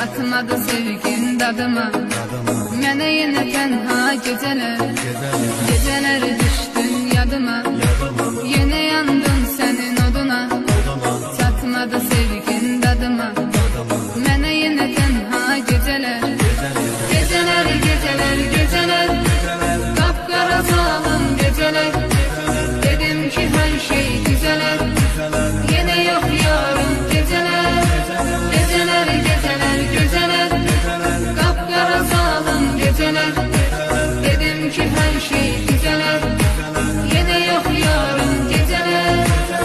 çatmadı sevgin dadıma. Mənə yenə tənha gecələr, gecələr düşdün yadıma. Yenə yandın sənin oduna, çatmadı sevgin dadıma. Mənə yenə tənha gecələr, gecələr, gecələr, gecələr, qapqara zalım gecələr. Dedim ki hər şey düzələr, yenə yox yarım gecələr. Gecələr, gecələr, gecələr, qapqara zalım gecələr. Dedim ki hər şey düzələr, yenə yox yarım gecələr.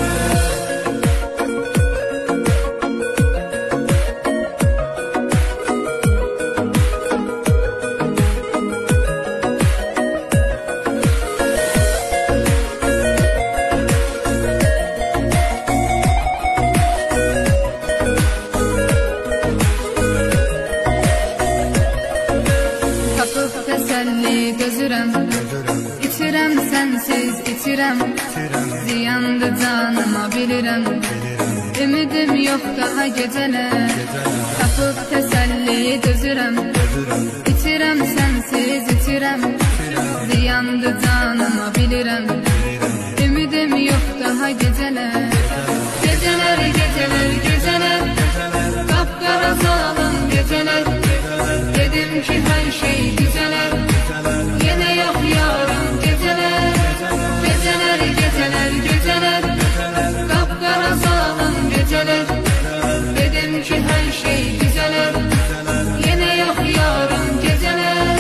Tapıb təsəlli gözürəm, İçirəm sənsiz içirəm, ziyandı canıma bilirəm. Ümidim yox daha gecələr, tapıb təsəlli gözürəm, İçirəm sənsiz içirəm, ziyandı canıma bilirəm. Ümidim yox daha gecələr, gecələr, gecələr, gecələr, qapqara zalım gecələr. Dedim ki hər şey düzələr, yenə yox yarım gecələr. Gecələr, gecələr, gecələr, qapqara zalım gecələr. Dedim ki hər şey düzələr, yenə yox yarım gecələr.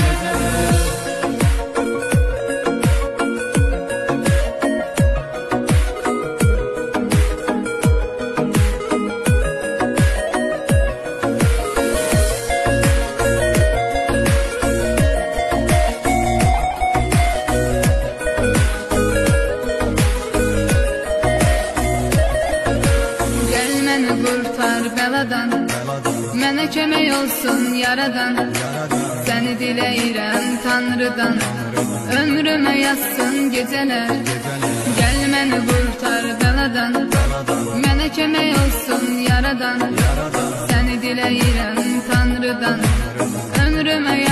Qurtar bəladan, mənə kömək olsun yaradan. Səni diləyirəm Tanrıdan, ömrümə yazsın gecələr. Gəl məni qurtar bəladan, mənə kömək olsun yaradan. Səni diləyirəm Tanrıdan, ömrümə